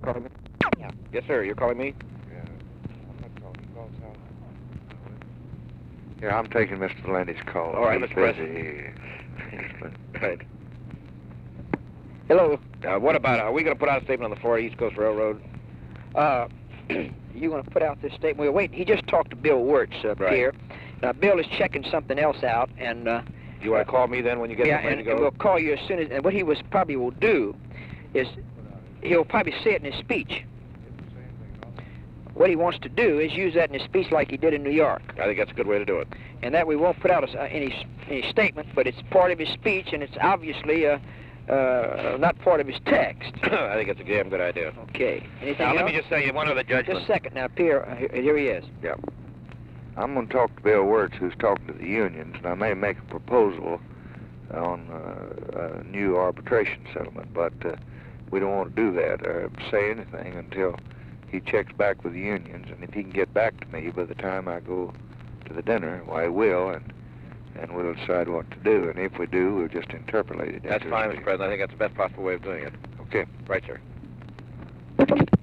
Calling me? Yeah. Yes, sir. You're calling me? Yeah. I'm not calling. He calls out. Yeah, I'm taking Mr. Valenti's call. All right, He's Mr. busy. Right. Hello. What about, are we going to put out a statement on the Florida East Coast Railroad? You want to put out this statement? We're waiting. He just talked to Bill Wirtz, Pierre. Bill is checking something else out, and You want to call me then when you get ready to go? and we'll call you as soon as. And what he probably will do is he'll probably say it in his speech. What he wants to do is use that in his speech like he did in New York. I think that's a good way to do it. And that we won't put out any statement, but it's part of his speech, and it's obviously not part of his text. I think it's a damn good idea. Okay. Anything Now, else? let me just say one other judgment. Just a second now, Pierre. Here he is. Yeah. I'm going to talk to Bill Wirtz, who's talking to the unions, and I may make a proposal on a new arbitration settlement, but we don't want to do that or say anything until he checks back with the unions, and if he can get back to me by the time I go to the dinner, well, I will, and we'll decide what to do, and if we do, we'll just interpolate it. That's fine, Mr. President. I think that's the best possible way of doing it. Okay. Right, sir.